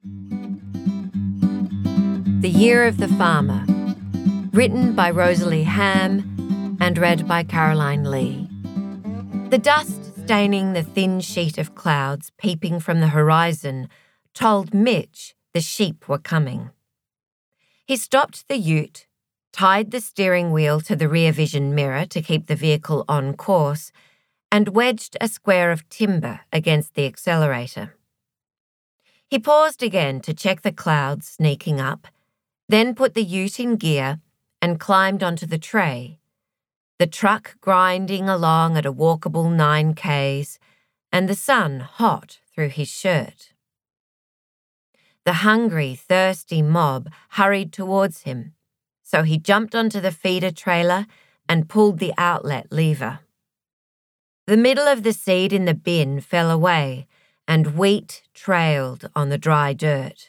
The Year of the Farmer, written by Rosalie Ham and read by Caroline Lee. The dust staining the thin sheet of clouds peeping from the horizon told Mitch the sheep were coming. He stopped the ute, tied the steering wheel to the rear vision mirror to keep the vehicle on course, and wedged a square of timber against the accelerator. He paused again to check the clouds sneaking up, then put the ute in gear and climbed onto the tray, the truck grinding along at a walkable 9 k's and the sun hot through his shirt. The hungry, thirsty mob hurried towards him, so he jumped onto the feeder trailer and pulled the outlet lever. The middle of the seed in the bin fell away, and wheat trailed on the dry dirt.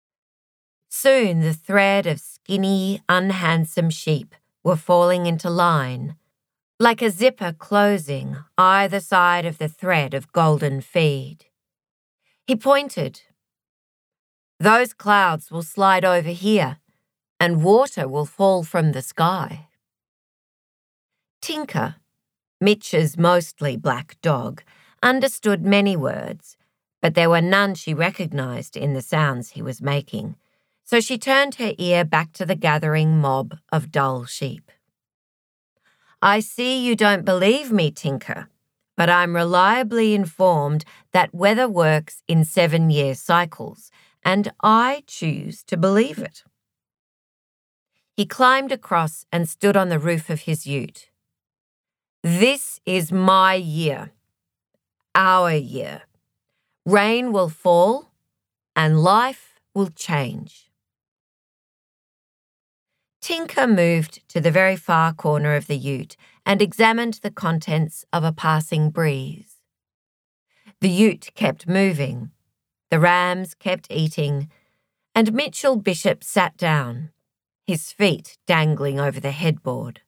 Soon the thread of skinny, unhandsome sheep were falling into line, like a zipper closing either side of the thread of golden feed. He pointed. "Those clouds will slide over here, and water will fall from the sky." Tinker, Mitch's mostly black dog, understood many words, but there were none she recognised in the sounds he was making, so she turned her ear back to the gathering mob of dull sheep. "I see you don't believe me, Tinker, but I'm reliably informed that weather works in 7-year cycles, and I choose to believe it." He climbed across and stood on the roof of his ute. "This is my year. Our year. Rain will fall, and life will change." Tinker moved to the very far corner of the ute and examined the contents of a passing breeze. The ute kept moving, the rams kept eating, and Mitchell Bishop sat down, his feet dangling over the headboard.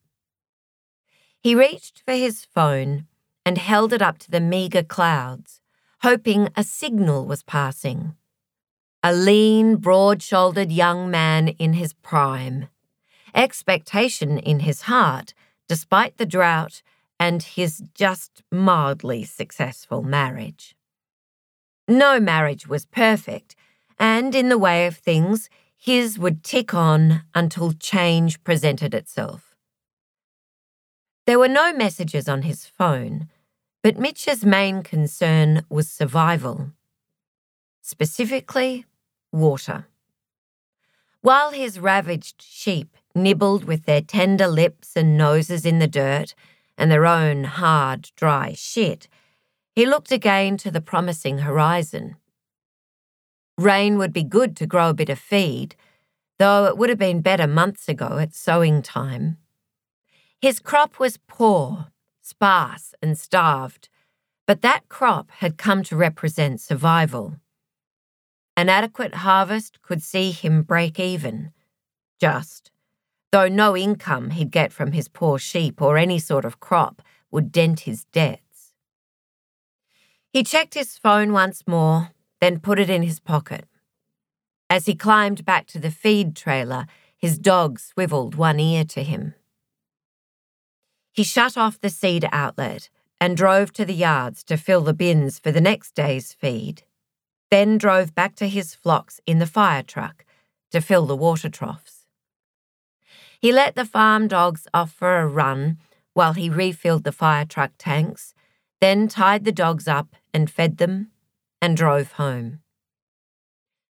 He reached for his phone and held it up to the meagre clouds, hoping a signal was passing. A lean, broad-shouldered young man in his prime. Expectation in his heart, despite the drought and his just mildly successful marriage. No marriage was perfect, and in the way of things, his would tick on until change presented itself. There were no messages on his phone, but Mitch's main concern was survival. Specifically, water. While his ravaged sheep nibbled with their tender lips and noses in the dirt and their own hard, dry shit, he looked again to the promising horizon. Rain would be good to grow a bit of feed, though it would have been better months ago at sowing time. His crop was poor, sparse and starved, but that crop had come to represent survival. An adequate harvest could see him break even, just, though no income he'd get from his poor sheep or any sort of crop would dent his debts. He checked his phone once more, then put it in his pocket. As he climbed back to the feed trailer, his dog swiveled one ear to him. He shut off the seed outlet and drove to the yards to fill the bins for the next day's feed, then drove back to his flocks in the fire truck to fill the water troughs. He let the farm dogs off for a run while he refilled the fire truck tanks, then tied the dogs up and fed them and drove home.